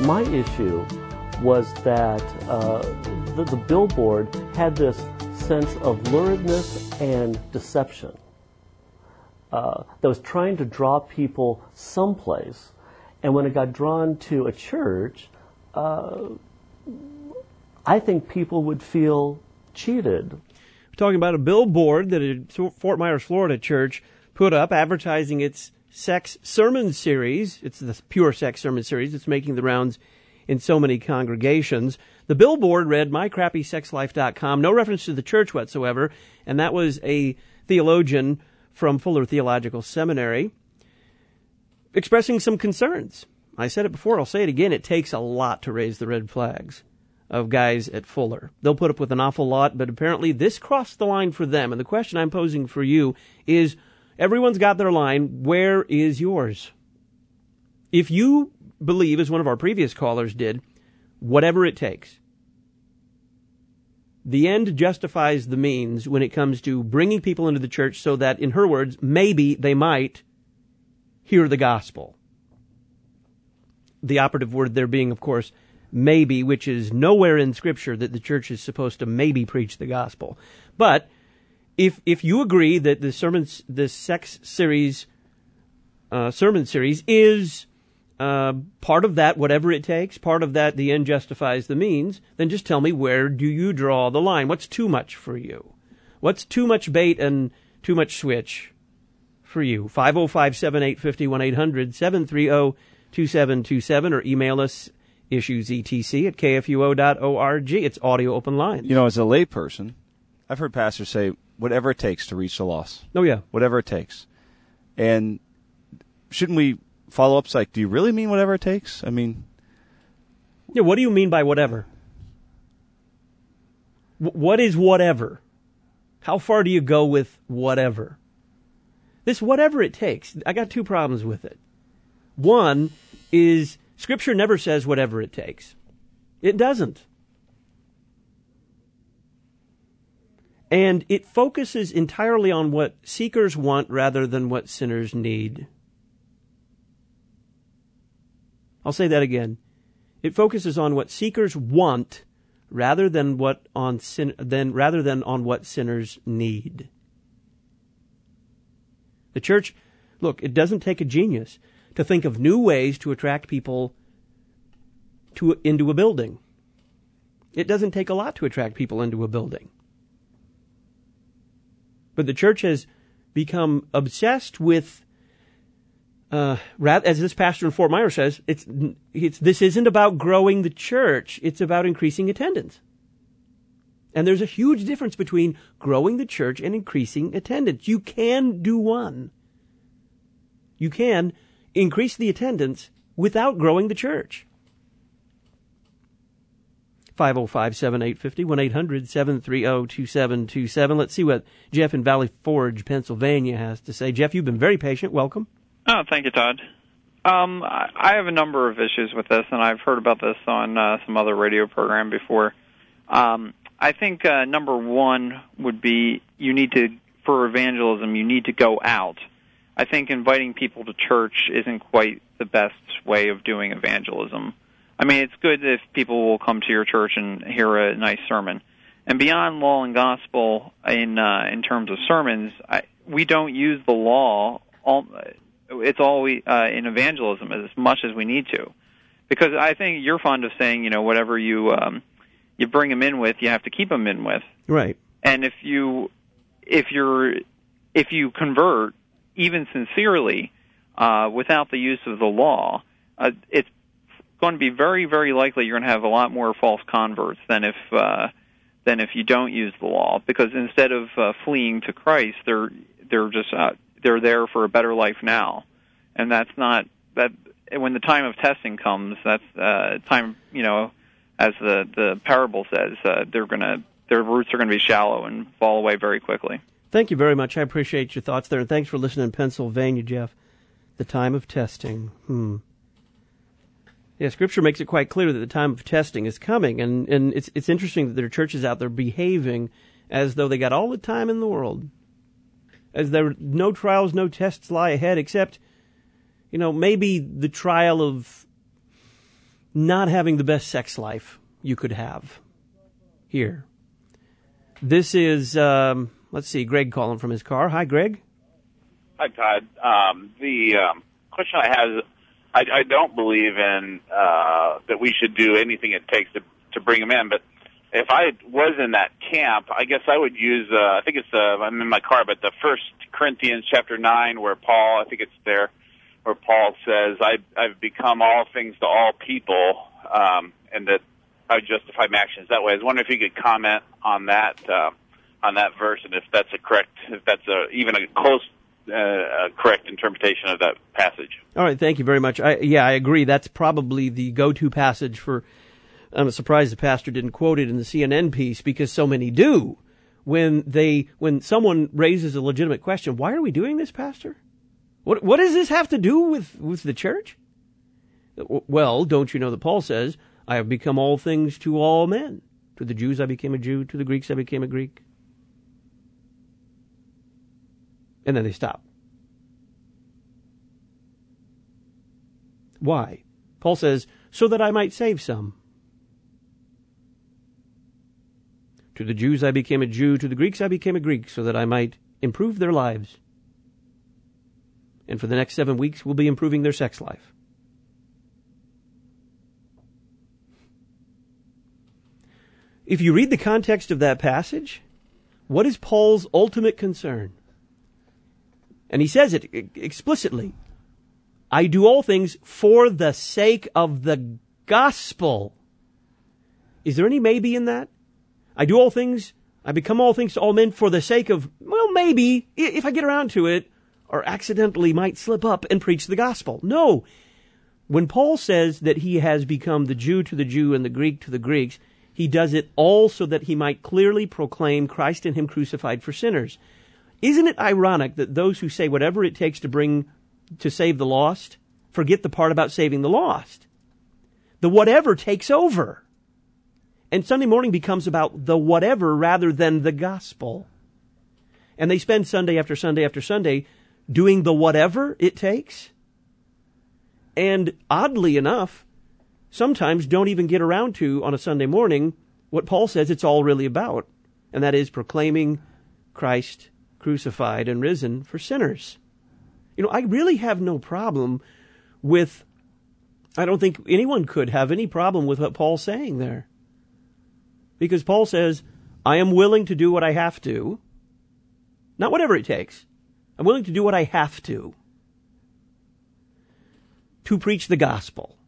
My issue was that the billboard had this sense of luridness and deception that was trying to draw people someplace. And when it got drawn to a church, I think people would feel cheated. We're talking about a billboard that a Fort Myers, Florida church put up advertising its sex sermon series. It's the Pure Sex Sermon Series. It's making the rounds in so many congregations. The billboard read, mycrappysexlife.com, no reference to the church whatsoever, and that was a theologian from Fuller Theological Seminary expressing some concerns. I said it before, I'll say it again, it takes a lot to raise the red flags of guys at Fuller. They'll put up with an awful lot, but apparently this crossed the line for them. And the question I'm posing for you is, everyone's got their line, where is yours? If you believe, as one of our previous callers did, whatever it takes, the end justifies the means when it comes to bringing people into the church so that, in her words, maybe they might hear the gospel. The operative word there being, of course, maybe, which is nowhere in Scripture that the church is supposed to maybe preach the gospel. But if you agree that the sex series, sermon series is part of that, whatever it takes, part of that, the end justifies the means, then just tell me, where do you draw the line? What's too much for you? What's too much bait and too much switch for you? 505-7850, 1-800-730-2727, or email us, issuesetc at kfuo.org. It's audio open line. You know, as a layperson, I've heard pastors say, whatever it takes to reach the lost. Oh, yeah. Whatever it takes. And shouldn't we follow up, like, do you really mean whatever it takes? I mean... Yeah, what do you mean by whatever? What is whatever? How far do you go with whatever? This whatever it takes, I got two problems with it. One is Scripture never says whatever it takes. It doesn't. And it focuses entirely on what seekers want rather than what sinners need. I'll say that again. It focuses on what seekers want rather than on what sinners need. The church, look, it doesn't take a genius to think of new ways to attract people into a building. It doesn't take a lot to attract people into a building. But the church has become obsessed with, as this pastor in Fort Myers says, this isn't about growing the church, it's about increasing attendance. And there's a huge difference between growing the church and increasing attendance. You can do one. You can increase the attendance without growing the church. 505-7850, 1-800-730-2727. Let's see what Jeff in Valley Forge, Pennsylvania has to say. Jeff, you've been very patient. Welcome. Oh, thank you, Todd. I have a number of issues with this, and I've heard about this on some other radio program before. I think number one would be for evangelism, you need to go out. I think inviting people to church isn't quite the best way of doing evangelism. I mean, it's good if people will come to your church and hear a nice sermon. And beyond law and gospel, in terms of sermons, we don't use the law. It's all in evangelism as much as we need to, because I think you're fond of saying, whatever you bring them in with, you have to keep them in with. Right. And if you convert, even sincerely, without the use of the law, it's going to be very, very likely you're going to have a lot more false converts than if you don't use the law. Because instead of fleeing to Christ, they're there for a better life now, and that's not that. When the time of testing comes, that's time. As the parable says, their roots are going to be shallow and fall away very quickly. Thank you very much. I appreciate your thoughts there, and thanks for listening in Pennsylvania, Jeff. The time of testing. Yeah, Scripture makes it quite clear that the time of testing is coming, and it's interesting that there are churches out there behaving as though they got all the time in the world, as there no trials, no tests lie ahead, except, maybe the trial of not having the best sex life you could have here. This is, let's see, Greg calling from his car. Hi, Greg. Hi, Todd. The question I have is, I don't believe in that we should do anything it takes to bring them in, but if I was in that camp, I guess I would use, I think it's, I'm in my car, but the 1 Corinthians chapter 9 where Paul, I think it's there, where Paul says, I've become all things to all people, and that I would justify my actions that way. I was wondering if you could comment on that verse, and if that's even a close, correct interpretation of that passage. All right, thank you very much. I agree. That's probably the go-to passage for. I'm surprised the pastor didn't quote it in the CNN piece, because so many do. When someone raises a legitimate question, why are we doing this, Pastor? What does this have to do with the church? Well, don't you know that Paul says, I have become all things to all men. To the Jews I became a Jew, to the Greeks I became a Greek. And then they stop. Why? Paul says, so that I might save some. To the Jews I became a Jew, to the Greeks I became a Greek, so that I might improve their lives. And for the next 7 weeks, we'll be improving their sex life. If you read the context of that passage, what is Paul's ultimate concern? And he says it explicitly. I do all things for the sake of the gospel. Is there any maybe in that? I do all things, I become all things to all men for the sake of, well, maybe, if I get around to it, or accidentally might slip up and preach the gospel. No. When Paul says that he has become the Jew to the Jew and the Greek to the Greeks, he does it all so that he might clearly proclaim Christ and him crucified for sinners. Isn't it ironic that those who say whatever it takes to save the lost forget the part about saving the lost? The whatever takes over. And Sunday morning becomes about the whatever rather than the gospel. And they spend Sunday after Sunday after Sunday doing the whatever it takes. And oddly enough, sometimes don't even get around to, on a Sunday morning, what Paul says it's all really about. And that is proclaiming Christ crucified and risen for sinners. I really have no problem with, I don't think anyone could have any problem with what Paul's saying there. Because Paul says, I am willing to do what I have to. Not whatever it takes. I'm willing to do what I have to preach the gospel.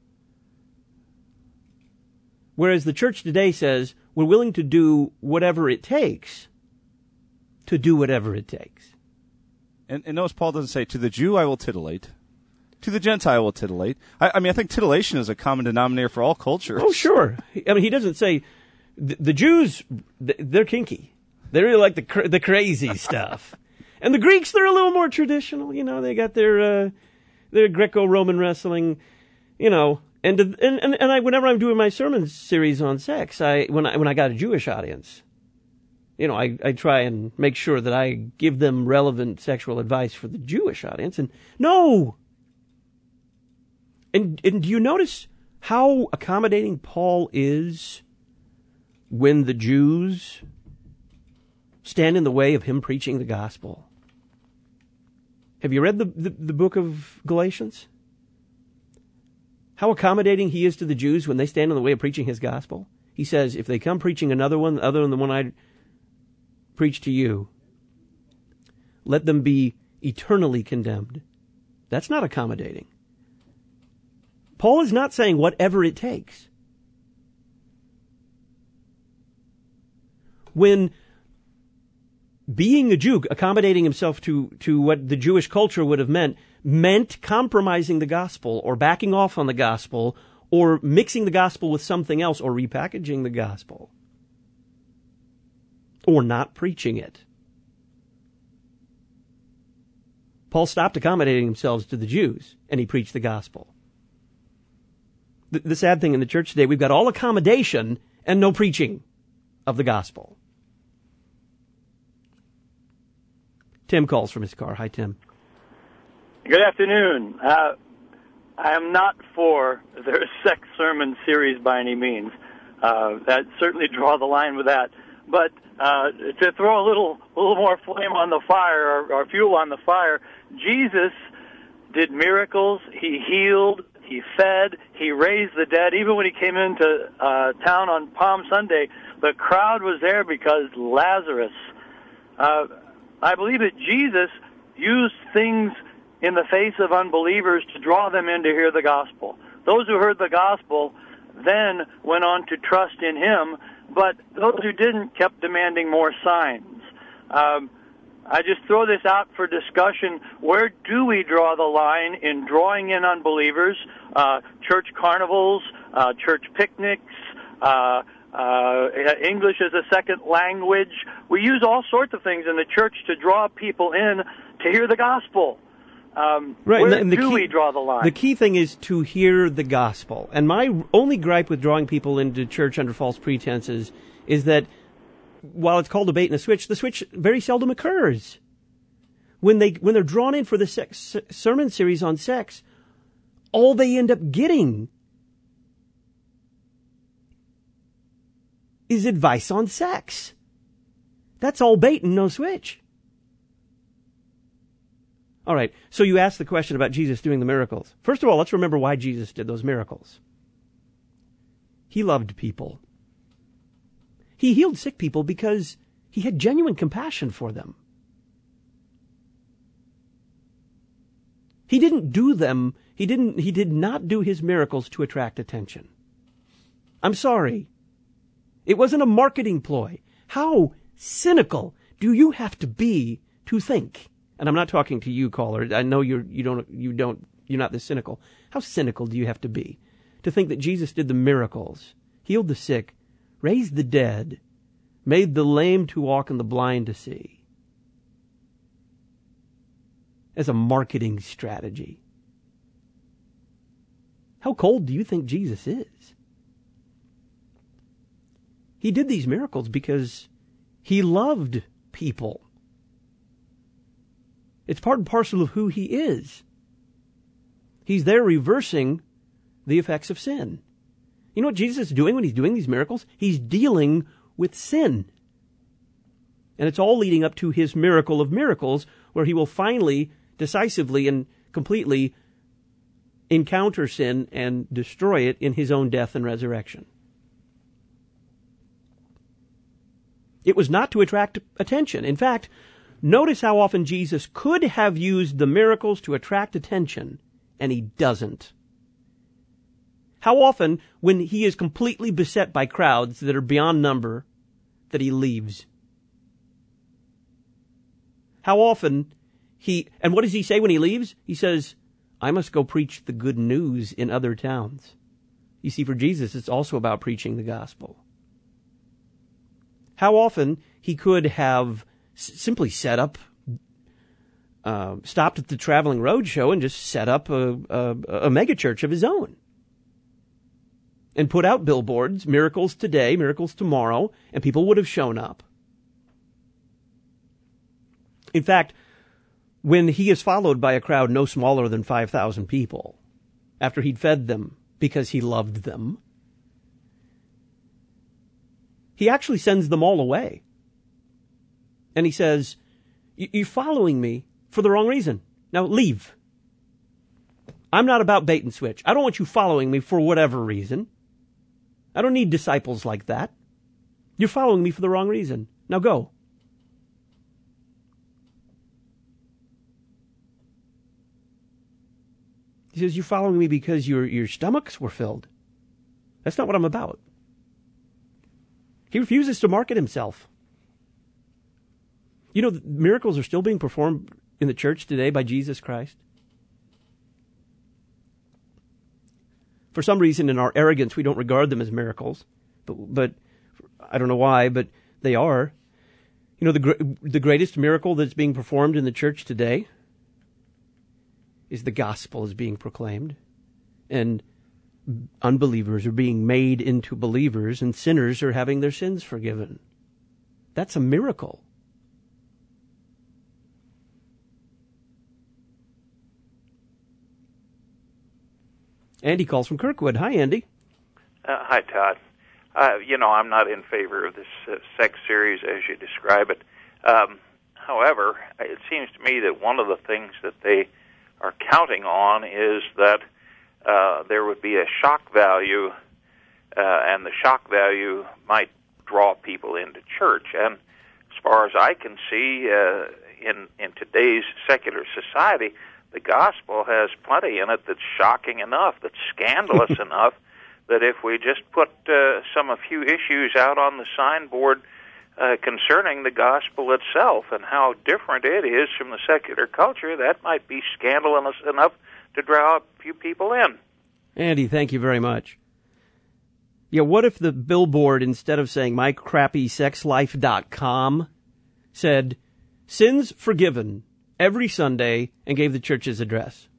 Whereas the church today says, we're willing to do whatever it takes to do whatever it takes. And notice Paul doesn't say, to the Jew I will titillate. To the Gentile I will titillate. I mean, I think titillation is a common denominator for all cultures. Oh, sure. I mean, he doesn't say, the Jews, they're kinky. They really like the crazy stuff. And the Greeks, they're a little more traditional. They got their Greco-Roman wrestling, And whenever I'm doing my sermon series on sex, when I got a Jewish audience, I try and make sure that I give them relevant sexual advice for the Jewish audience. And no! And do you notice how accommodating Paul is when the Jews stand in the way of him preaching the gospel? Have you read the book of Galatians? How accommodating he is to the Jews when they stand in the way of preaching his gospel? He says, if they come preaching another one other than the one I preach to you, let them be eternally condemned. That's not accommodating. Paul is not saying whatever it takes. When being a Jew, accommodating himself to what the Jewish culture would have meant compromising the gospel or backing off on the gospel or mixing the gospel with something else or repackaging the gospel or not preaching it. Paul stopped accommodating himself to the Jews and he preached the gospel. The sad thing in the church today, we've got all accommodation and no preaching of the gospel. Tim calls from his car. Hi, Tim. Good afternoon. I am not for their sex sermon series by any means. That certainly draw the line with that. But to throw a little more flame on the fire, or fuel on the fire, Jesus did miracles. He healed. He fed. He raised the dead. Even when he came into town on Palm Sunday, the crowd was there because Lazarus. I believe that Jesus used things in the face of unbelievers to draw them in to hear the gospel. Those who heard the gospel then went on to trust in him, but those who didn't kept demanding more signs. I just throw this out for discussion. Where do we draw the line in drawing in unbelievers? Church carnivals, church picnics, English as a second language. We use all sorts of things in the church to draw people in to hear the gospel. Right, where and do we draw the line? The key thing is to hear the gospel. And my only gripe with drawing people into church under false pretenses is that while it's called a bait and a switch, the switch very seldom occurs. When they're drawn in for the sermon series on sex, all they end up getting is advice on sex. That's all bait and no switch. All right, so you asked the question about Jesus doing the miracles. First of all, let's remember why Jesus did those miracles. He loved people. He healed sick people because he had genuine compassion for them. He didn't do them, he did not do his miracles to attract attention. I'm sorry. It wasn't a marketing ploy. How cynical do you have to be to think? And I'm not talking to you, caller. I know you're not this cynical. How cynical do you have to be to think that Jesus did the miracles, healed the sick, raised the dead, made the lame to walk and the blind to see, as a marketing strategy? How cold do you think Jesus is? He did these miracles because he loved people. It's part and parcel of who he is. He's there reversing the effects of sin. You know what Jesus is doing when he's doing these miracles? He's dealing with sin. And it's all leading up to his miracle of miracles, where he will finally, decisively, and completely encounter sin and destroy it in his own death and resurrection. It was not to attract attention. In fact, notice how often Jesus could have used the miracles to attract attention, and he doesn't. How often, when he is completely beset by crowds that are beyond number, that he leaves? How often and what does he say when he leaves? He says, I must go preach the good news in other towns. You see, for Jesus, it's also about preaching the gospel. How often he could have simply set up, stopped at the Traveling Roadshow and just set up a megachurch of his own. And put out billboards, miracles today, miracles tomorrow, and people would have shown up. In fact, when he is followed by a crowd no smaller than 5,000 people, after he'd fed them because he loved them, he actually sends them all away. And he says, you're following me for the wrong reason. Now leave. I'm not about bait and switch. I don't want you following me for whatever reason. I don't need disciples like that. You're following me for the wrong reason. Now go. He says, you're following me because your stomachs were filled. That's not what I'm about. He refuses to market himself. You know, miracles are still being performed in the church today by Jesus Christ. For some reason, in our arrogance, we don't regard them as miracles. But I don't know why, but they are. You know, the greatest miracle that's being performed in the church today is the gospel is being proclaimed. And unbelievers are being made into believers, and sinners are having their sins forgiven. That's a miracle. Andy calls from Kirkwood. Hi, Andy. Hi, Todd. I'm not in favor of this sex series as you describe it. However, it seems to me that one of the things that they are counting on is that there would be a shock value, and the shock value might draw people into church. And as far as I can see, in today's secular society, the gospel has plenty in it that's shocking enough, that's scandalous enough, that if we just put a few issues out on the signboard concerning the gospel itself and how different it is from the secular culture, that might be scandalous enough to draw a few people in. Andy, thank you very much. Yeah, what if the billboard, instead of saying mycrappysexlife.com, said, sins forgiven every Sunday, and gave the church's address?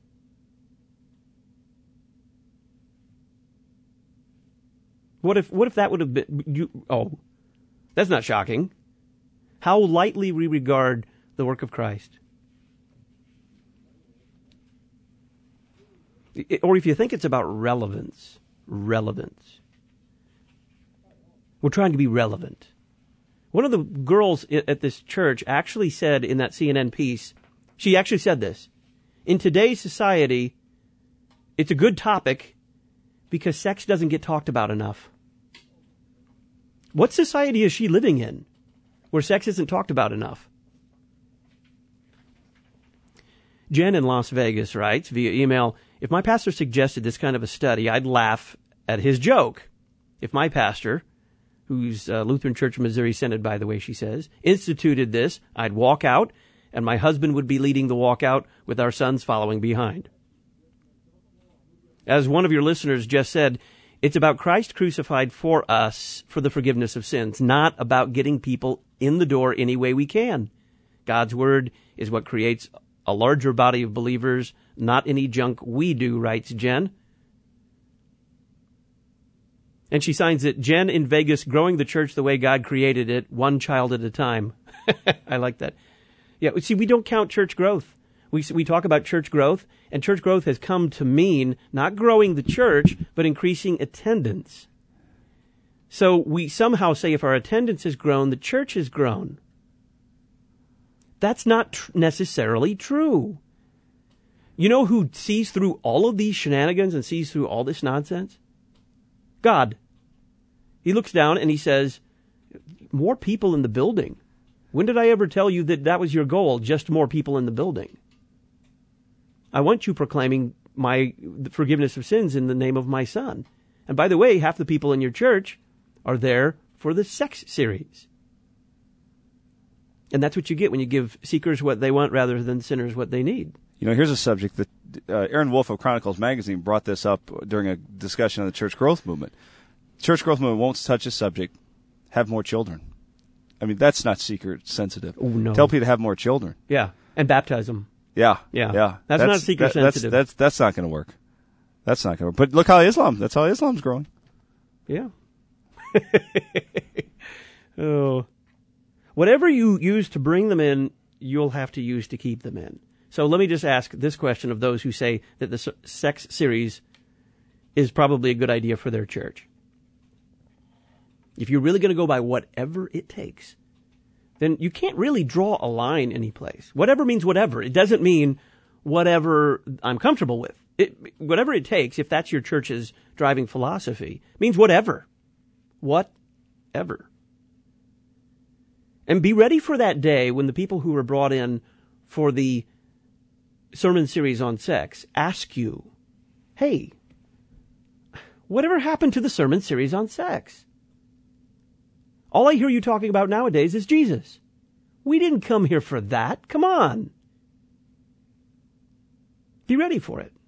What if that would have been... that's not shocking. How lightly we regard the work of Christ. Or if you think it's about relevance. We're trying to be relevant. One of the girls at this church actually said in that CNN piece, she actually said this, in today's society, it's a good topic because sex doesn't get talked about enough. What society is she living in where sex isn't talked about enough? Jen in Las Vegas writes via email, if my pastor suggested this kind of a study, I'd laugh at his joke. If my pastor, who's Lutheran Church of Missouri Synod, by the way, she says, instituted this, I'd walk out, and my husband would be leading the walkout with our sons following behind. As one of your listeners just said, it's about Christ crucified for us for the forgiveness of sins, not about getting people in the door any way we can. God's Word is what creates a larger body of believers, not any junk we do, writes Jen. And she signs it, Jen in Vegas, growing the church the way God created it, one child at a time. I like that. Yeah, see, we don't count church growth. We talk about church growth, and church growth has come to mean not growing the church, but increasing attendance. So we somehow say if our attendance has grown, the church has grown. That's not necessarily true. You know who sees through all of these shenanigans and sees through all this nonsense? God. He looks down and he says, more people in the building. When did I ever tell you that was your goal, just more people in the building? I want you proclaiming the forgiveness of sins in the name of my Son. And by the way, half the people in your church are there for the sex series. And that's what you get when you give seekers what they want rather than sinners what they need. Here's a subject that Aaron Wolf of Chronicles Magazine brought this up during a discussion on the church growth movement. Church growth movement won't touch a subject, have more children. I mean, that's not seeker sensitive. Oh, no. Tell people to have more children. Yeah, and baptize them. Yeah. That's not seeker sensitive. That's not going to work. That's not going to work. But look how that's how Islam's growing. Yeah. Oh. Whatever you use to bring them in, you'll have to use to keep them in. So let me just ask this question of those who say that the sex series is probably a good idea for their church. If you're really going to go by whatever it takes, then you can't really draw a line anyplace. Whatever means whatever. It doesn't mean whatever I'm comfortable with. Whatever it takes, if that's your church's driving philosophy, means whatever. Whatever. And be ready for that day when the people who were brought in for the sermon series on sex ask you, hey, whatever happened to the sermon series on sex? All I hear you talking about nowadays is Jesus. We didn't come here for that. Come on. Be ready for it.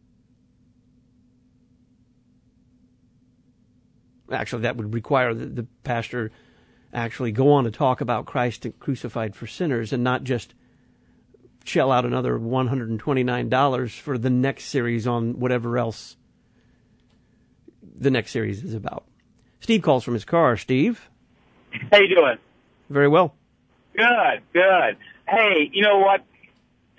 Actually, that would require the pastor actually go on to talk about Christ crucified for sinners and not just shell out another $129 for the next series on whatever else the next series is about. Steve calls from his car. Steve? How you doing? Very well. Good. Hey, you know what?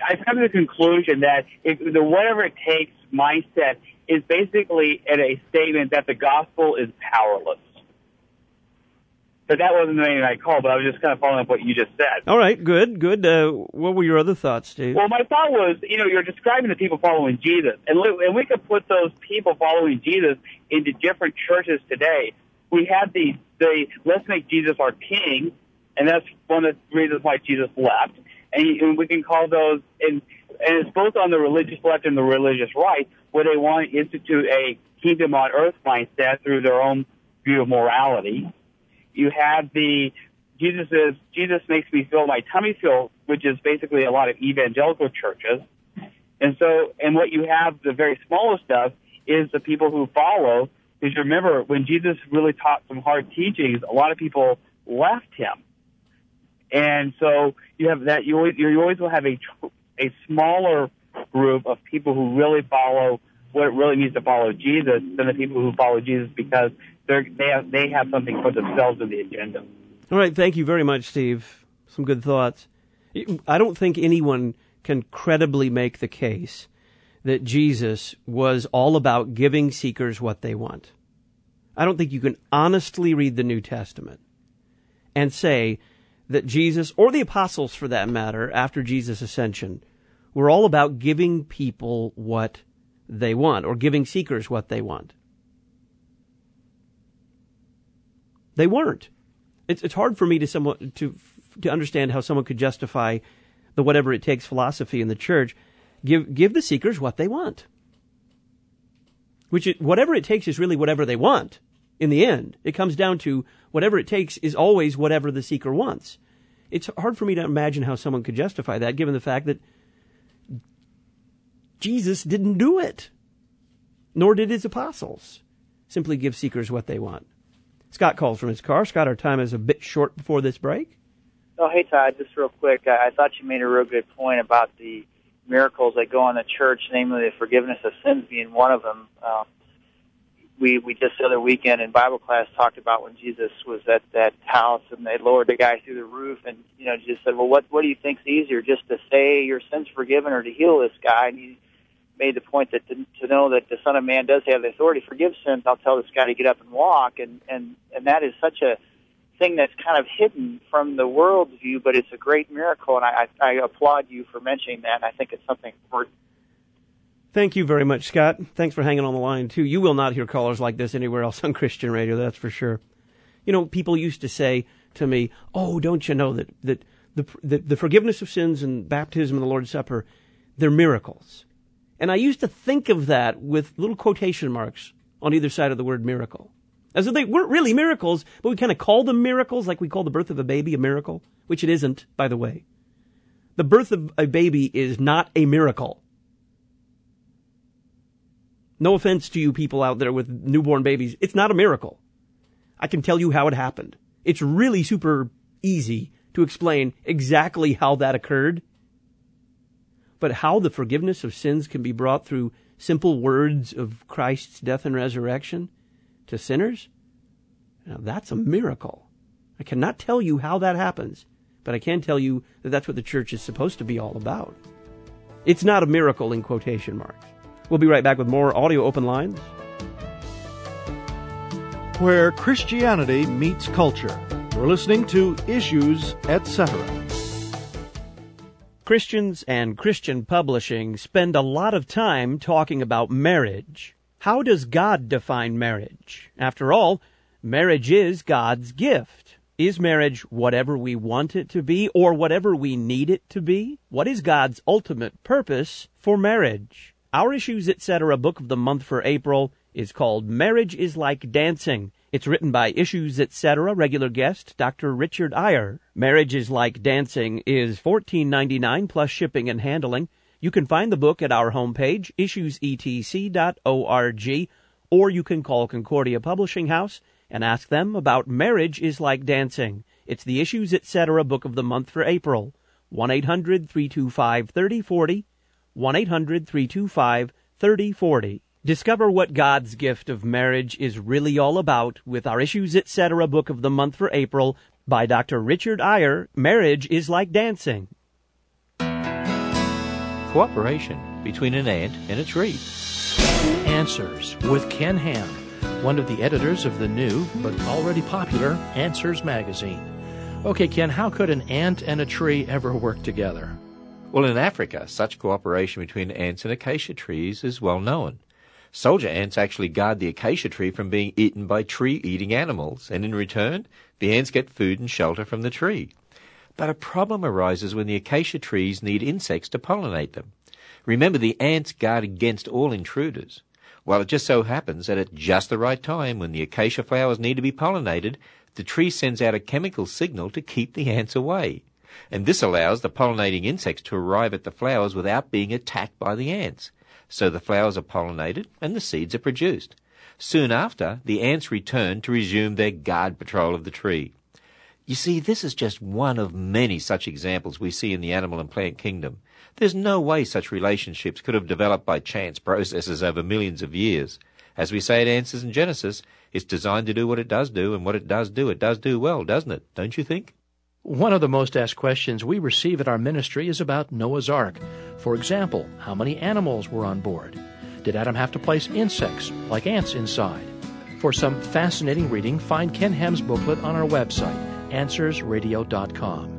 I've come to the conclusion that the whatever it takes mindset is basically a statement that the gospel is powerless. But that wasn't the name I called, but I was just kind of following up what you just said. All right, good. What were your other thoughts, Steve? Well, my thought was, you're describing the people following Jesus, and we could put those people following Jesus into different churches today. We have the let's make Jesus our king, and that's one of the reasons why Jesus left. And we can call those, and it's both on the religious left and the religious right, where they want to institute a kingdom on earth mindset through their own view of morality. You have Jesus makes me feel my tummy feel, which is basically a lot of evangelical churches. And what you have, the very smallest of, is the people who follow. Because remember, when Jesus really taught some hard teachings, a lot of people left him. And so you have that. You always will have a smaller group of people who really follow what it really means to follow Jesus than the people who follow Jesus because they have something for themselves in the agenda. All right, thank you very much, Steve. Some good thoughts. I don't think anyone can credibly make the case that Jesus was all about giving seekers what they want. I don't think you can honestly read the New Testament and say that Jesus, or the apostles for that matter, after Jesus' ascension, were all about giving people what they want, or giving seekers what they want. They weren't. It's hard for me to understand how someone could justify the whatever it takes philosophy in the church. Give the seekers what they want. Whatever it takes is really whatever they want. In the end, it comes down to whatever it takes is always whatever the seeker wants. It's hard for me to imagine how someone could justify that, given the fact that Jesus didn't do it, nor did his apostles simply give seekers what they want. Scott calls from his car. Scott, our time is a bit short before this break. Oh, hey, Todd, just real quick. I thought you made a real good point about the miracles that go on the church, namely the forgiveness of sins being one of them. We just the other weekend in Bible class talked about when Jesus was at that house and they lowered the guy through the roof and, Jesus said, well, what do you think's easier, just to say your sin's forgiven or to heal this guy? And he made the point that to know that the Son of Man does have the authority to forgive sins, I'll tell this guy to get up and walk. And that is such a thing that's kind of hidden from the world's view, but it's a great miracle, and I applaud you for mentioning that, and I think it's something important. Thank you very much, Scott. Thanks for hanging on the line, too. You will not hear callers like this anywhere else on Christian radio, that's for sure. People used to say to me, oh, don't you know that the forgiveness of sins and baptism and the Lord's Supper, they're miracles. And I used to think of that with little quotation marks on either side of the word miracle. As if they weren't really miracles, but we kind of call them miracles, like we call the birth of a baby a miracle, which it isn't, by the way. The birth of a baby is not a miracle. No offense to you people out there with newborn babies. It's not a miracle. I can tell you how it happened. It's really super easy to explain exactly how that occurred. But how the forgiveness of sins can be brought through simple words of Christ's death and resurrection to sinners, now that's a miracle. I cannot tell you how that happens, but I can tell you that that's what the church is supposed to be all about. It's not a miracle in quotation marks. We'll be right back with more Audio Open Lines. Where Christianity meets culture. You're listening to Issues, Etc. Christians and Christian publishing spend a lot of time talking about marriage. How does God define marriage? After all, marriage is God's gift. Is marriage whatever we want it to be or whatever we need it to be? What is God's ultimate purpose for marriage? Our Issues, Etc. book of the month for April is called Marriage is Like Dancing. It's written by Issues, Etc. regular guest Dr. Richard Iyer. Marriage is Like Dancing is $14.99 plus shipping and handling. You can find the book at our homepage, issuesetc.org, or you can call Concordia Publishing House and ask them about Marriage is Like Dancing. It's the Issues, Etc. book of the month for April. 1-800-325-3040, 1-800-325-3040. Discover what God's gift of marriage is really all about with our Issues, Etc. book of the month for April by Dr. Richard Iyer, Marriage is Like Dancing. cooperation between an ant and a tree. Answers with Ken Ham, one of the editors of the new but already popular Answers magazine. Okay, Ken, how could an ant and a tree ever work together? Well, in Africa, such cooperation between ants and acacia trees is well known. Soldier ants actually guard the acacia tree from being eaten by tree-eating animals, and in return, the ants get food and shelter from the tree. But a problem arises when the acacia trees need insects to pollinate them. Remember, the ants guard against all intruders. Well, it just so happens that at just the right time, when the acacia flowers need to be pollinated, the tree sends out a chemical signal to keep the ants away. And this allows the pollinating insects to arrive at the flowers without being attacked by the ants. So the flowers are pollinated and the seeds are produced. Soon after, the ants return to resume their guard patrol of the tree. You see, this is just one of many such examples we see in the animal and plant kingdom. There's no way such relationships could have developed by chance processes over millions of years. As we say at Answers in Genesis, it's designed to do what it does do, and what it does do well, doesn't it? Don't you think? One of the most asked questions we receive at our ministry is about Noah's Ark. For example, how many animals were on board? Did Adam have to place insects, like ants, inside? For some fascinating reading, find Ken Ham's booklet on our website, AnswersRadio.com.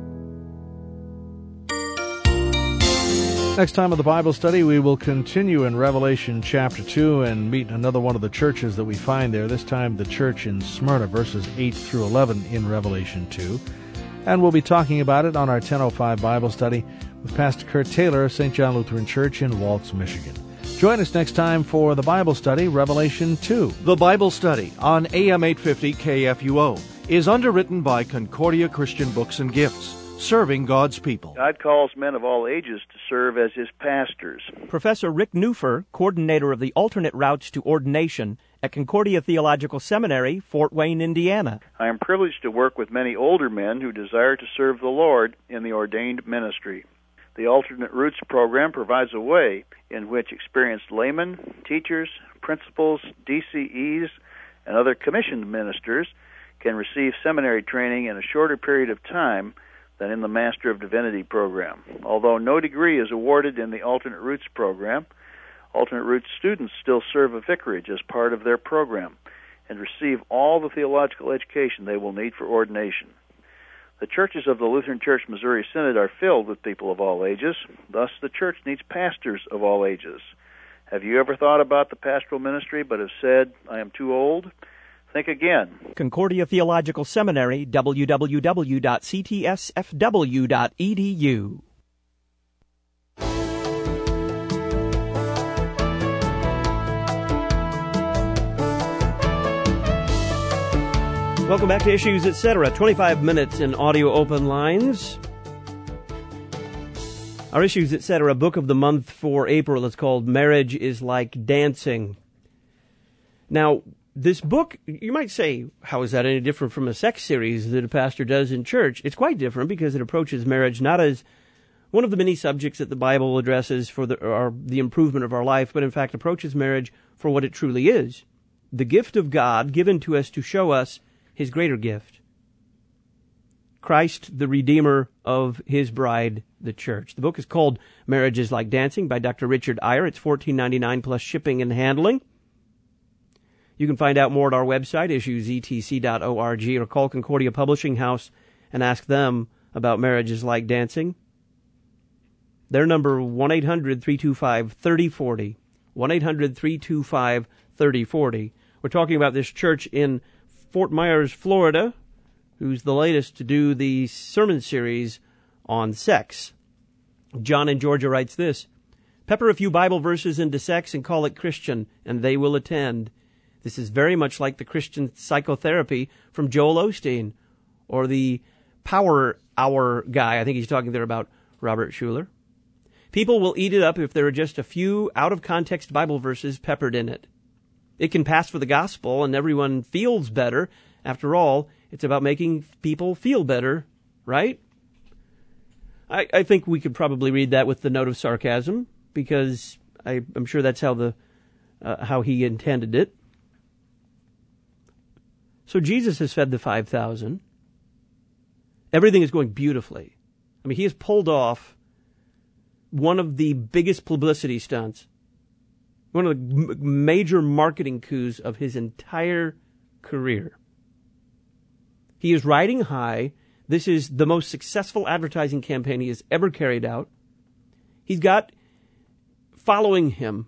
Next time on the Bible study, we will continue in Revelation chapter 2 and meet another one of the churches that we find there, this time the church in Smyrna, verses 8 through 11 in Revelation 2. And we'll be talking about it on our 10:05 Bible study with Pastor Kurt Taylor of St. John Lutheran Church in Waltz, Michigan. Join us next time for the Bible study, Revelation 2. The Bible study on AM 850 KFUO is underwritten by Concordia Christian Books and Gifts, serving God's people. God calls men of all ages to serve as His pastors. Professor Rick Newfer, coordinator of the alternate routes to ordination at Concordia Theological Seminary, Fort Wayne, Indiana. I am privileged to work with many older men who desire to serve the Lord in the ordained ministry. The Alternate Routes program provides a way in which experienced laymen, teachers, principals, DCEs, and other commissioned ministers can receive seminary training in a shorter period of time than in the Master of Divinity program. Although no degree is awarded in the Alternate Routes program, Alternate Routes students still serve a vicarage as part of their program and receive all the theological education they will need for ordination. The churches of the Lutheran Church Missouri Synod are filled with people of all ages. Thus, the church needs pastors of all ages. Have you ever thought about the pastoral ministry but have said, I am too old? Think again. Concordia Theological Seminary, www.ctsfw.edu. Welcome back to Issues, Etc. 25 minutes in audio open lines. Our Issues, Etc. book of the month for April is called Marriage is Like Dancing. Now, this book, you might say, how is that any different from a sex series that a pastor does in church? It's quite different because it approaches marriage not as one of the many subjects that the Bible addresses for the improvement of our life, but in fact approaches marriage for what it truly is. The gift of God given to us to show us His greater gift. Christ, the Redeemer of His bride, the church. The book is called Marriage is Like Dancing by Dr. Richard Eyre. It's $14.99 plus shipping and handling. You can find out more at our website, issuesetc.org, or call Concordia Publishing House and ask them about Marriage is Like Dancing. Their number, 1-800-325-3040. 1-800-325-3040. We're talking about this church in Fort Myers, Florida, who's the latest to do the sermon series on sex. John in Georgia writes this: pepper a few Bible verses into sex and call it Christian, and they will attend. This is very much like the Christian psychotherapy from Joel Osteen, or the Power Hour guy. I think he's talking there about Robert Schuller. People will eat it up if there are just a few out-of-context Bible verses peppered in it. It can pass for the gospel, and everyone feels better. After all, it's about making people feel better, right? I think we could probably read that with the note of sarcasm, because I'm sure that's how he intended it. So Jesus has fed the 5,000. Everything is going beautifully. I mean, he has pulled off one of the biggest publicity stunts, one of the major marketing coups of his entire career. He is riding high. This is the most successful advertising campaign he has ever carried out. He's got following him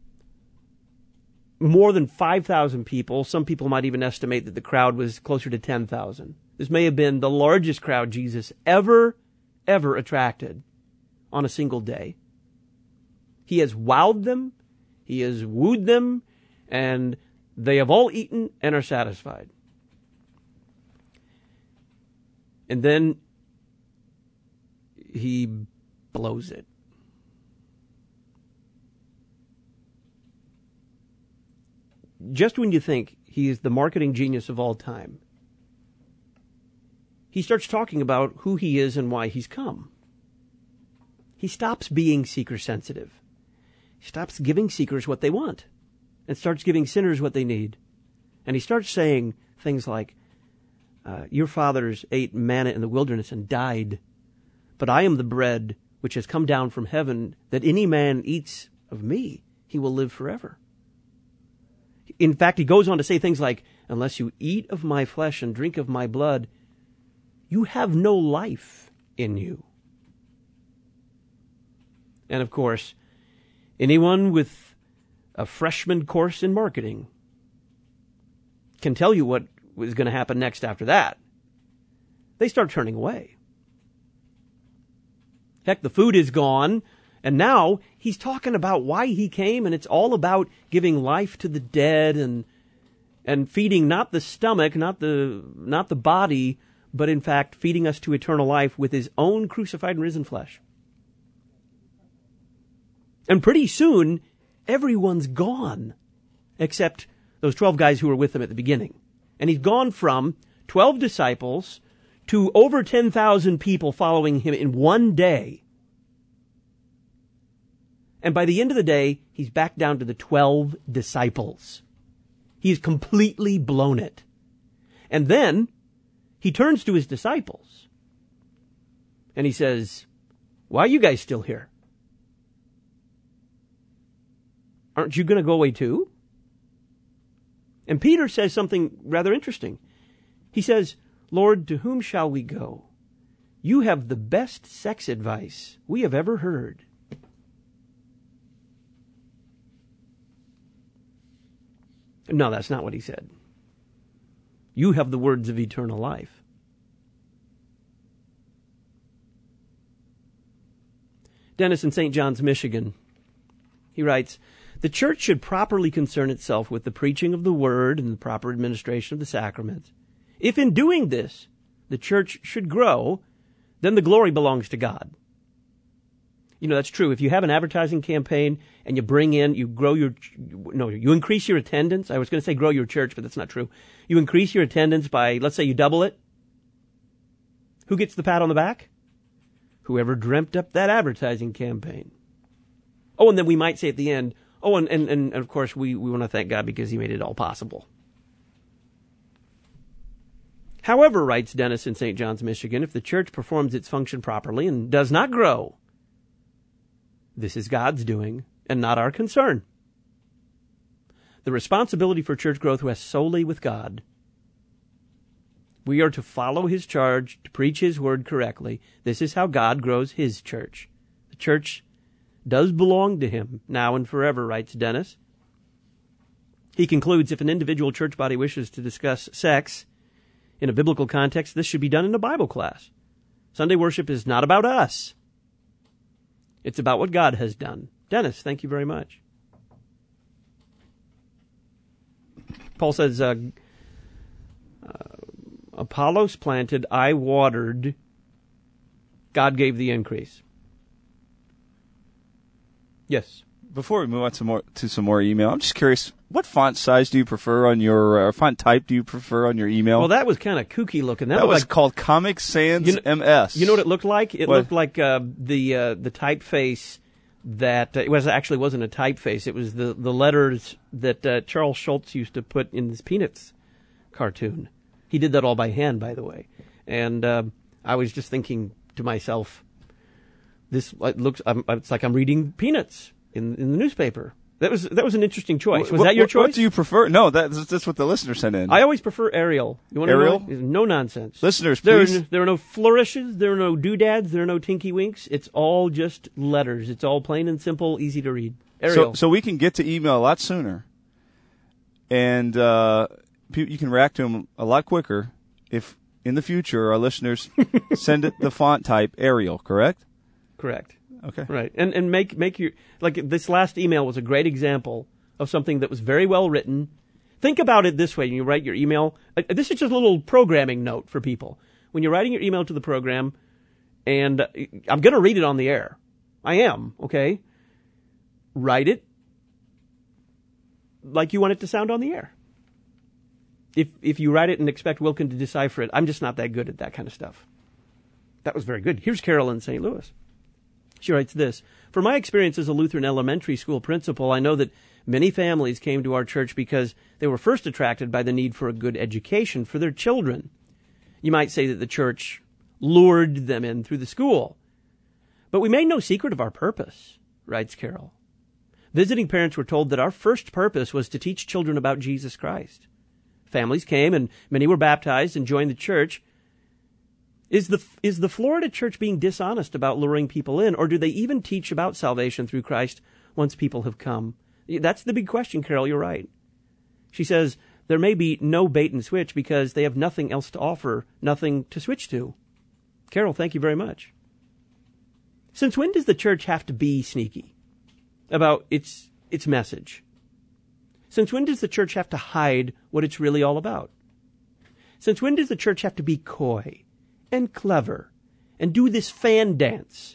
more than 5,000 people. Some people might even estimate that the crowd was closer to 10,000. This may have been the largest crowd Jesus ever attracted on a single day. He has wowed them, he has wooed them, and they have all eaten and are satisfied. And then he blows it. Just when you think he is the marketing genius of all time, he starts talking about who he is and why he's come. He stops being seeker-sensitive. He stops giving seekers what they want and starts giving sinners what they need. And he starts saying things like, your fathers ate manna in the wilderness and died, but I am the bread which has come down from heaven, that any man eats of me, he will live forever. In fact, he goes on to say things like, unless you eat of my flesh and drink of my blood, you have no life in you. And of course, anyone with a freshman course in marketing can tell you what was going to happen next after that. They start turning away. Heck, the food is gone, and now he's talking about why he came, and it's all about giving life to the dead and feeding not the stomach, not the body, but in fact feeding us to eternal life with his own crucified and risen flesh. And pretty soon, everyone's gone, except those 12 guys who were with him at the beginning. And he's gone from 12 disciples to over 10,000 people following him in one day. And by the end of the day, he's back down to the 12 disciples. He's completely blown it. And then he turns to his disciples and he says, why are you guys still here? Aren't you going to go away too? And Peter says something rather interesting. He says, Lord, to whom shall we go? You have the best sex advice we have ever heard. No, that's not what he said. You have the words of eternal life. Dennis in St. John's, Michigan, he writes, the church should properly concern itself with the preaching of the word and the proper administration of the sacraments. If in doing this, the church should grow, then the glory belongs to God. You know, that's true. If you have an advertising campaign and you you increase your attendance. I was going to say grow your church, but that's not true. You increase your attendance by, let's say you double it. Who gets the pat on the back? Whoever dreamt up that advertising campaign. Oh, and then we might say at the end, oh, and of course we want to thank God because he made it all possible. However, writes Dennis in St. John's, Michigan, if the church performs its function properly and does not grow, this is God's doing and not our concern. The responsibility for church growth rests solely with God. We are to follow his charge, to preach his word correctly. This is how God grows his church. The church does belong to him now and forever, writes Dennis. He concludes, if an individual church body wishes to discuss sex in a biblical context, this should be done in a Bible class. Sunday worship is not about us. It's about what God has done. Dennis, thank you very much. Paul says, Apollos planted, I watered, God gave the increase. Yes. Before we move on to some more email, I'm just curious, what font size do you prefer on your font type do you prefer on your email? Well, that was kind of kooky looking. That was like, called Comic Sans MS. You know what it looked like? It looked like the typeface that it wasn't a typeface. It was the letters that Charles Schultz used to put in his Peanuts cartoon. He did that all by hand, by the way. And I was just thinking to myself, This looks, it's like I'm reading Peanuts in the newspaper. That was an interesting choice. Was that your choice? What do you prefer? No, that's what the listener sent in. I always prefer Ariel. You want Ariel? to know? No nonsense. Listeners, please. There are no flourishes. There are no doodads. There are no tinky winks. It's all just letters. It's all plain and simple, easy to read. Ariel. So we can get to email a lot sooner, and you can react to them a lot quicker if in the future our listeners send it the font type Arial. Correct? Correct. Okay. Right. And make your, like, this last email was a great example of something that was very well written. Think about it this way when you write your email. This is just a little programming note for people. When you're writing your email to the program, and I'm going to read it on the air. I am, okay? Write it like you want it to sound on the air. If you write it and expect Wilkin to decipher it, I'm just not that good at that kind of stuff. That was very good. Here's Carol in St. Louis. She writes this: "For my experience as a Lutheran elementary school principal, I know that many families came to our church because they were first attracted by the need for a good education for their children. You might say that the church lured them in through the school. But we made no secret of our purpose," writes Carol. "Visiting parents were told that our first purpose was to teach children about Jesus Christ. Families came and many were baptized and joined the church. Is the Florida church being dishonest about luring people in, or do they even teach about salvation through Christ once people have come?" That's the big question, Carol. You're right. She says there may be no bait and switch because they have nothing else to offer, nothing to switch to. Carol, thank you very much. Since when does the church have to be sneaky about its message? Since when does the church have to hide what it's really all about? Since when does the church have to be coy and clever and do this fan dance?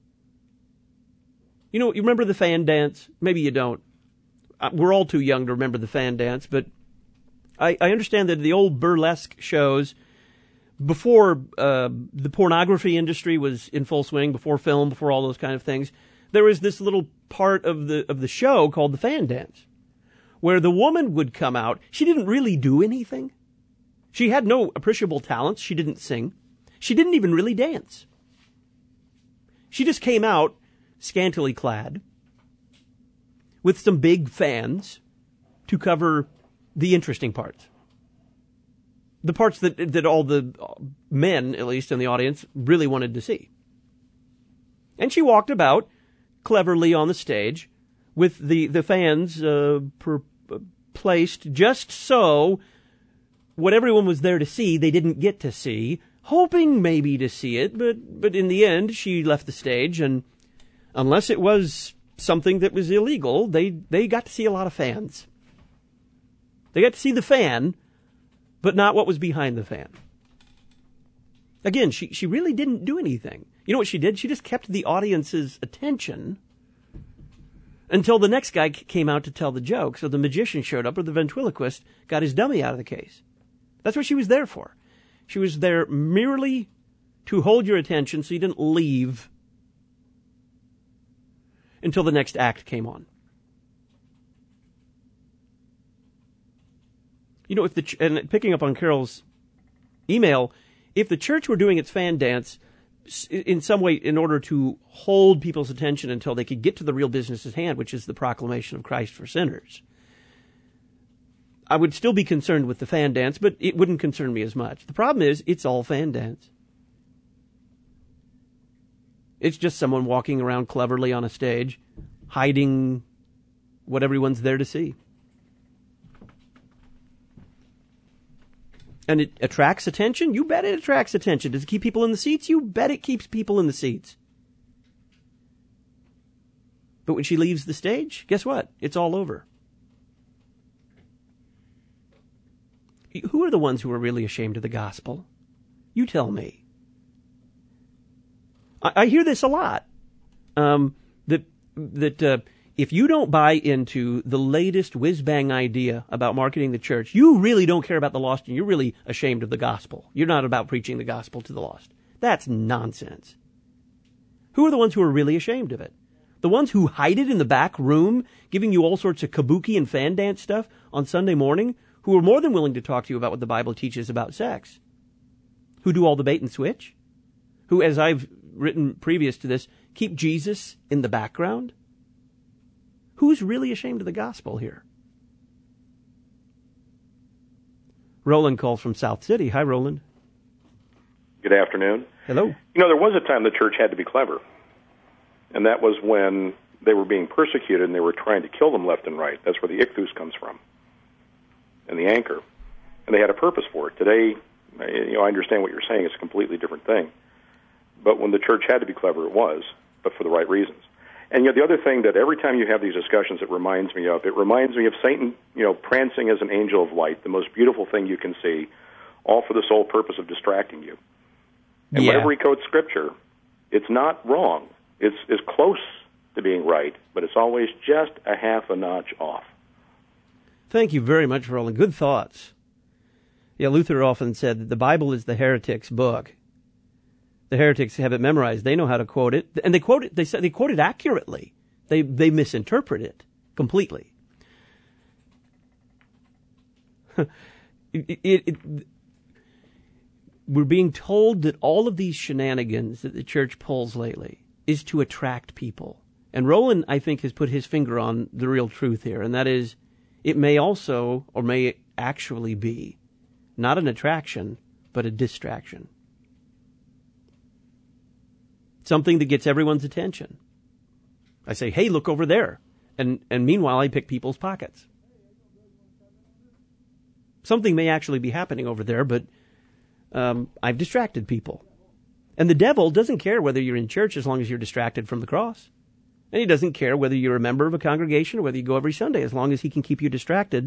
You remember the fan dance? Maybe you don't. We're all too young to remember the fan dance, but I understand that the old burlesque shows, before the pornography industry was in full swing, before film, before all those kind of things, there was this little part of the show called the fan dance, where the woman would come out. She didn't really do anything. She had no appreciable talents. She didn't sing. She didn't even really dance. She just came out scantily clad with some big fans to cover the interesting parts. The parts that all the men, at least in the audience, really wanted to see. And she walked about cleverly on the stage with the fans placed just so what everyone was there to see, they didn't get to see, hoping maybe to see it, but in the end, she left the stage, and unless it was something that was illegal, they got to see a lot of fans. They got to see the fan, but not what was behind the fan. Again, she really didn't do anything. You know what she did? She just kept the audience's attention until the next guy came out to tell the joke, so the magician showed up, or the ventriloquist got his dummy out of the case. That's what she was there for. She was there merely to hold your attention so you didn't leave until the next act came on. And picking up on Carol's email, if the church were doing its fan dance in some way in order to hold people's attention until they could get to the real business at hand, which is the proclamation of Christ for sinners, I would still be concerned with the fan dance, but it wouldn't concern me as much. The problem is, it's all fan dance. It's just someone walking around cleverly on a stage, hiding what everyone's there to see. And it attracts attention? You bet it attracts attention. Does it keep people in the seats? You bet it keeps people in the seats. But when she leaves the stage, guess what? It's all over. Who are the ones who are really ashamed of the gospel? You tell me. I hear this a lot. That if you don't buy into the latest whiz-bang idea about marketing the church, you really don't care about the lost, and you're really ashamed of the gospel. You're not about preaching the gospel to the lost. That's nonsense. Who are the ones who are really ashamed of it? The ones who hide it in the back room, giving you all sorts of kabuki and fan dance stuff on Sunday morning, who are more than willing to talk to you about what the Bible teaches about sex, who do all the bait and switch, who, as I've written previous to this, keep Jesus in the background? Who's really ashamed of the gospel here? Roland calls from South City. Hi, Roland. Good afternoon. Hello. There was a time the church had to be clever, and that was when they were being persecuted and they were trying to kill them left and right. That's where the ichthus comes from, and the anchor. And they had a purpose for it. Today, I understand what you're saying. It's a completely different thing. But when the church had to be clever, it was, but for the right reasons. And the other thing that every time you have these discussions, it reminds me of Satan, prancing as an angel of light, the most beautiful thing you can see, all for the sole purpose of distracting you. And whenever he quotes Scripture, it's not wrong. It's close to being right, but it's always just a half a notch off. Thank you very much, Roland. Good thoughts. Yeah, Luther often said that the Bible is the heretic's book. The heretics have it memorized. They know how to quote it, and they quote it. They quote it accurately. They misinterpret it completely. We're being told that all of these shenanigans that the church pulls lately is to attract people. And Roland, I think, has put his finger on the real truth here, and that is it may also, or may actually be, not an attraction, but a distraction. Something that gets everyone's attention. I say, hey, look over there. And meanwhile, I pick people's pockets. Something may actually be happening over there, but I've distracted people. And the devil doesn't care whether you're in church as long as you're distracted from the cross. And he doesn't care whether you're a member of a congregation or whether you go every Sunday, as long as he can keep you distracted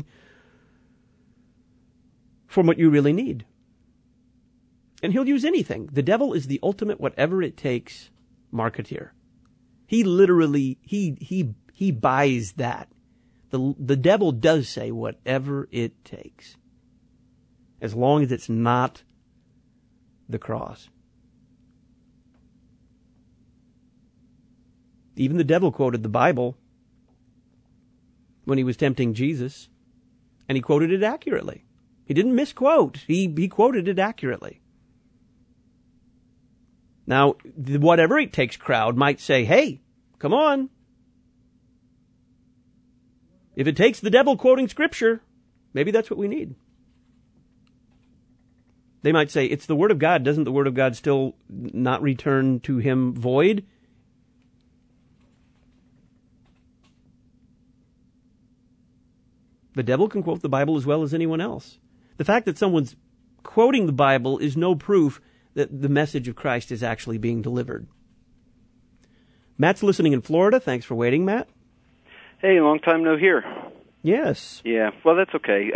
from what you really need. And he'll use anything. The devil is the ultimate whatever it takes marketeer. He literally, he buys that. The devil does say whatever it takes, as long as it's not the cross. Even the devil quoted the Bible when he was tempting Jesus, and he quoted it accurately. He didn't misquote. He quoted it accurately. Now, the whatever it takes crowd might say, hey, come on. If it takes the devil quoting Scripture, maybe that's what we need. They might say, it's the Word of God. Doesn't the Word of God still not return to him void? The devil can quote the Bible as well as anyone else. The fact that someone's quoting the Bible is no proof that the message of Christ is actually being delivered. Matt's listening in Florida. Thanks for waiting, Matt. Hey, long time no hear. Yes. Yeah. Well, that's okay.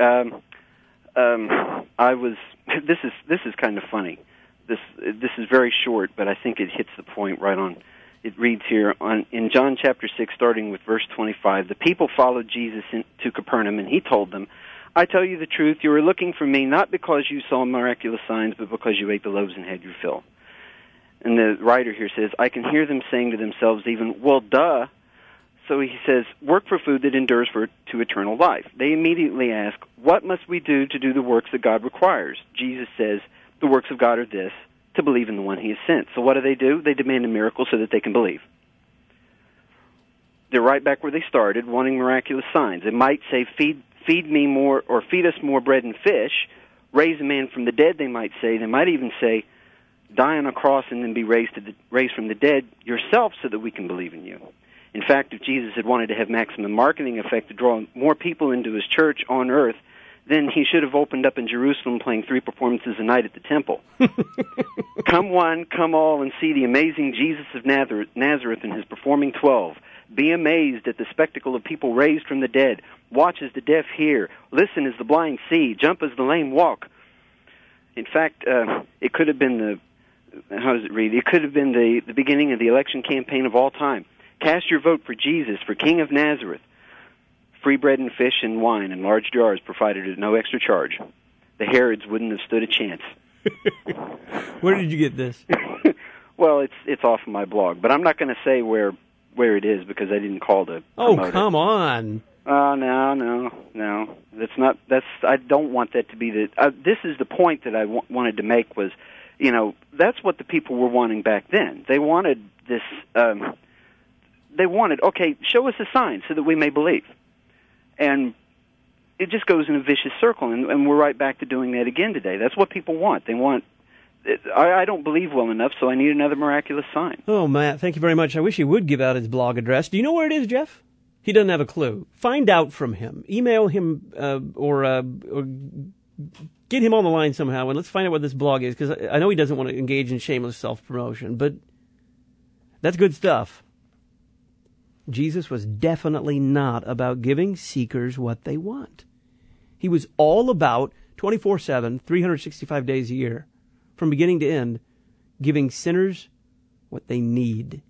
This is kind of funny. This is very short, but I think it hits the point right on. It reads here in John chapter 6, starting with verse 25. The people followed Jesus to Capernaum, and he told them, I tell you the truth, you are looking for me not because you saw miraculous signs, but because you ate the loaves and had your fill. And the writer here says, I can hear them saying to themselves even, well, duh. So he says, work for food that endures to eternal life. They immediately ask, what must we do to do the works that God requires? Jesus says, the works of God are this, to believe in the one he has sent. So what do? They demand a miracle so that they can believe. They're right back where they started, wanting miraculous signs. It might say, feed me more, or feed us more bread and fish. Raise a man from the dead, they might say. They might even say, die on a cross and then be raised from the dead yourself so that we can believe in you. In fact, if Jesus had wanted to have maximum marketing effect to draw more people into his church on earth, then he should have opened up in Jerusalem playing 3 performances a night at the temple. Come one, come all, and see the amazing Jesus of Nazareth in his performing 12. Be amazed at the spectacle of people raised from the dead. Watch as the deaf hear. Listen as the blind see. Jump as the lame walk. In fact, it could have been how does it read? It could have been the beginning of the election campaign of all time. Cast your vote for Jesus, for King of Nazareth. Free bread and fish and wine in large jars provided at no extra charge. The Herods wouldn't have stood a chance. Where did you get this? Well, it's off of my blog, but I'm not going to say where it is because I didn't call to promote it. Come on. No. I don't want that to be this is the point that I wanted to make was, that's what the people were wanting back then. They wanted this. They wanted, okay, show us a sign so that we may believe, and it just goes in a vicious circle, and we're right back to doing that again today. That's what people want. They want. I don't believe well enough, so I need another miraculous sign. Oh, Matt, thank you very much. I wish he would give out his blog address. Do you know where it is, Jeff? He doesn't have a clue. Find out from him. Email him or get him on the line somehow, and let's find out what this blog is, because I know he doesn't want to engage in shameless self-promotion, but that's good stuff. Jesus was definitely not about giving seekers what they want. He was all about 24/7, 365 days a year, from beginning to end, giving sinners what they need.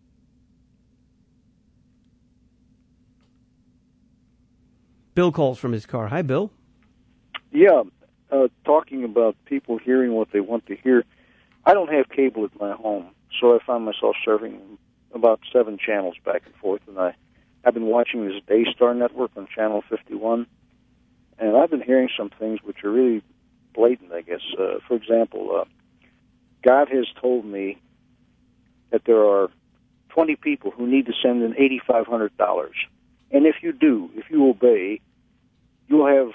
Bill calls from his car. Hi, Bill. Yeah, talking about people hearing what they want to hear. I don't have cable at my home, so I find myself surfing about 7 channels back and forth, and I've been watching this Daystar Network on Channel 51, and I've been hearing some things which are really blatant, I guess. For example, God has told me that there are 20 people who need to send in $8,500, and if you obey, you'll have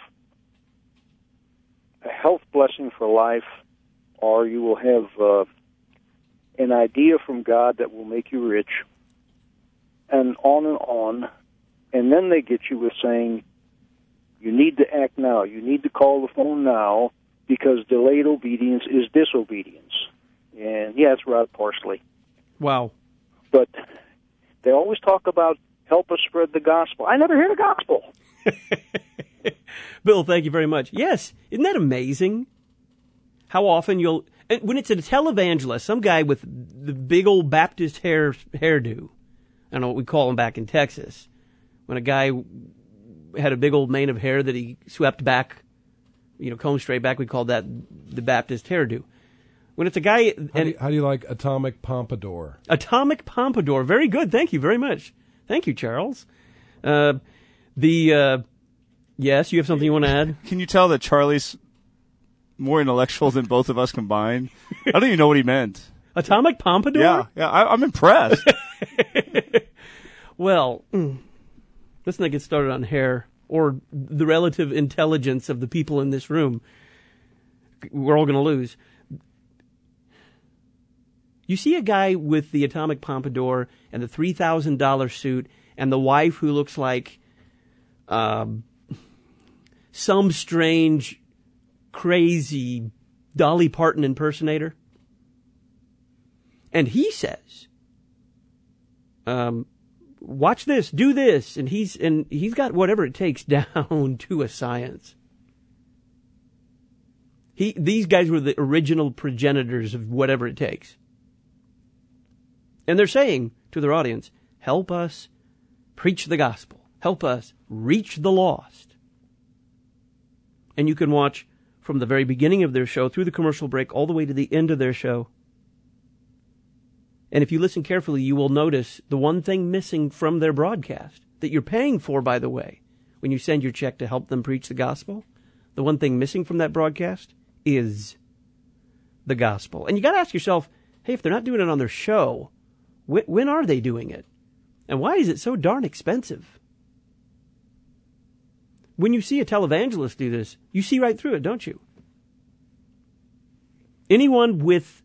a health blessing for life, or you will have an idea from God that will make you rich, and on. And then they get you with saying, you need to act now. You need to call the phone now, because delayed obedience is disobedience. And, yeah, it's Rod Parsley. Wow. But they always talk about help us spread the gospel. I never hear the gospel. Bill, thank you very much. Yes, isn't that amazing? How often when it's a televangelist, some guy with the big old Baptist hairdo, I don't know what we call him back in Texas, when a guy had a big old mane of hair that he swept back, combed straight back, we called that the Baptist hairdo. When it's a guy... How do you like Atomic Pompadour? Atomic Pompadour, very good, thank you very much. Thank you, Charles. Yes, you have something you want to add? Can you tell that Charlie's more intellectual than both of us combined? I don't even know what he meant. Atomic Pompadour? Yeah, I'm impressed. Well, let's not get started on hair or the relative intelligence of the people in this room. We're all going to lose. You see a guy with the Atomic Pompadour and the $3,000 suit and the wife who looks like some strange, crazy Dolly Parton impersonator. And he says, watch this, do this, and he's got whatever it takes down to a science. These guys were the original progenitors of whatever it takes. And they're saying to their audience, help us preach the gospel. Help us reach the lost. And you can watch from the very beginning of their show through the commercial break all the way to the end of their show. And if you listen carefully, you will notice the one thing missing from their broadcast that you're paying for, by the way, when you send your check to help them preach the gospel. The one thing missing from that broadcast is the gospel. And you got to ask yourself, hey, if they're not doing it on their show, when are they doing it? And why is it so darn expensive? When you see a televangelist do this, you see right through it, don't you? Anyone with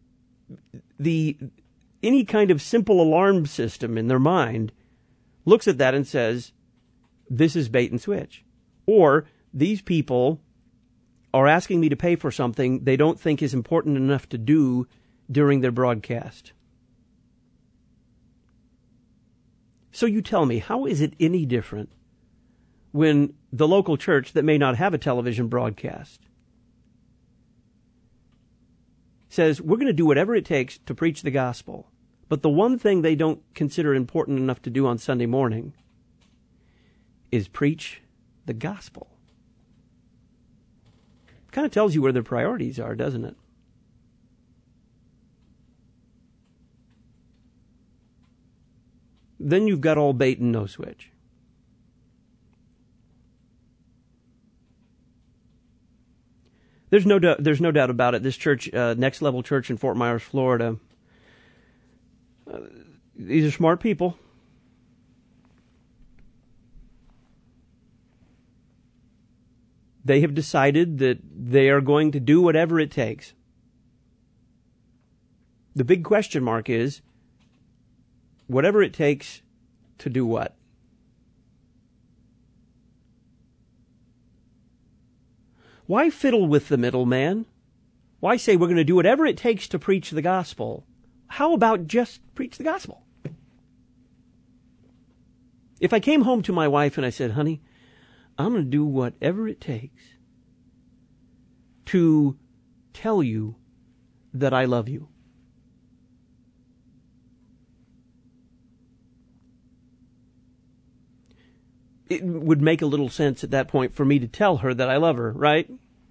any kind of simple alarm system in their mind looks at that and says, this is bait and switch. Or these people are asking me to pay for something they don't think is important enough to do during their broadcast. So you tell me, how is it any different when the local church that may not have a television broadcast says, we're going to do whatever it takes to preach the gospel, but the one thing they don't consider important enough to do on Sunday morning is preach the gospel? Kind of tells you where their priorities are, doesn't it? Then you've got all bait and no switch. There's no doubt about it. This church, Next Level Church in Fort Myers, Florida, These are smart people. They have decided that they are going to do whatever it takes. The big question mark is, whatever it takes to do what? Why fiddle with the middleman? Why say we're going to do whatever it takes to preach the gospel? How about just preach the gospel? If I came home to my wife and I said, honey, I'm going to do whatever it takes to tell you that I love you. It would make a little sense at that point for me to tell her that I love her, right?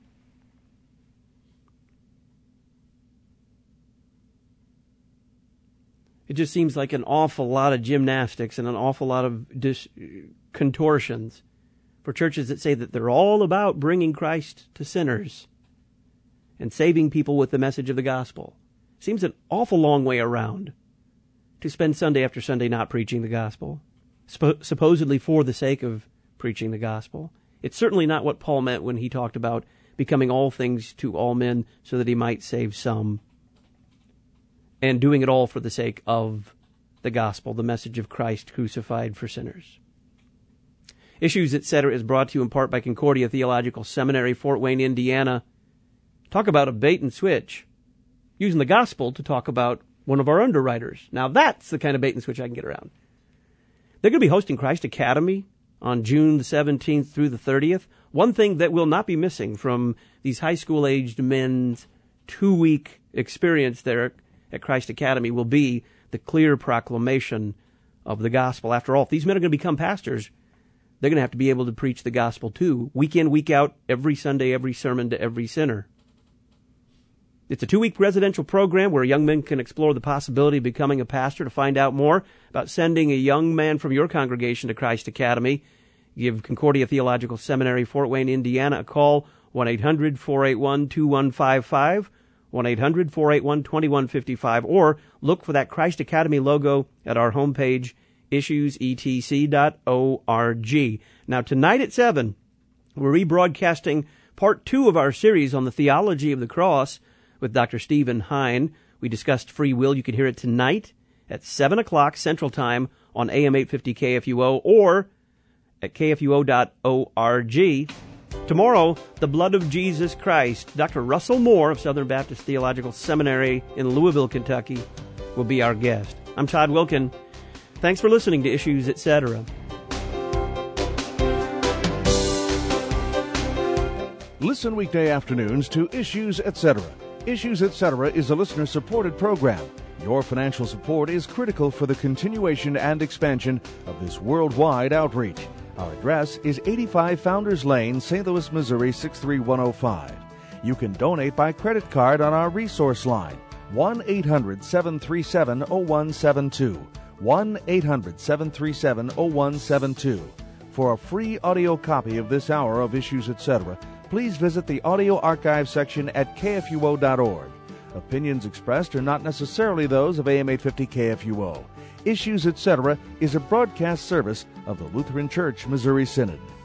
It just seems like an awful lot of gymnastics and an awful lot of contortions for churches that say that they're all about bringing Christ to sinners and saving people with the message of the gospel. Seems an awful long way around to spend Sunday after Sunday not preaching the gospel, supposedly for the sake of preaching the gospel. It's certainly not what Paul meant when he talked about becoming all things to all men so that he might save some, and doing it all for the sake of the gospel, the message of Christ crucified for sinners. Issues, Etc. is brought to you in part by Concordia Theological Seminary, Fort Wayne, Indiana. Talk about a bait and switch, using the gospel to talk about one of our underwriters. Now that's the kind of bait and switch I can get around. They're going to be hosting Christ Academy on June the 17th through the 30th. One thing that will not be missing from these high school-aged men's 2-week experience there at Christ Academy will be the clear proclamation of the gospel. After all, if these men are going to become pastors, they're going to have to be able to preach the gospel too, week in, week out, every Sunday, every sermon to every sinner. It's a 2-week residential program where young men can explore the possibility of becoming a pastor. To find out more about sending a young man from your congregation to Christ Academy, give Concordia Theological Seminary, Fort Wayne, Indiana, a call, 1-800-481-2155, 1-800-481-2155, or look for that Christ Academy logo at our homepage, issuesetc.org. Now, tonight at 7, we're rebroadcasting part 2 of our series on the theology of the cross with Dr. Stephen Hein. We discussed free will. You can hear it tonight at 7 o'clock Central Time on AM 850 KFUO or at kfuo.org. Tomorrow, the blood of Jesus Christ. Dr. Russell Moore of Southern Baptist Theological Seminary in Louisville, Kentucky, will be our guest. I'm Todd Wilkin. Thanks for listening to Issues, Etc. Listen weekday afternoons to Issues, Etc. Issues, Etc. is a listener-supported program. Your financial support is critical for the continuation and expansion of this worldwide outreach. Our address is 85 Founders Lane, St. Louis, Missouri 63105. You can donate by credit card on our resource line, 1-800-737-0172, 1-800-737-0172. For a free audio copy of this hour of Issues, Etc., please visit the audio archive section at kfuo.org. Opinions expressed are not necessarily those of AM 850 KFUO. Issues, Etc. is a broadcast service of the Lutheran Church Missouri Synod.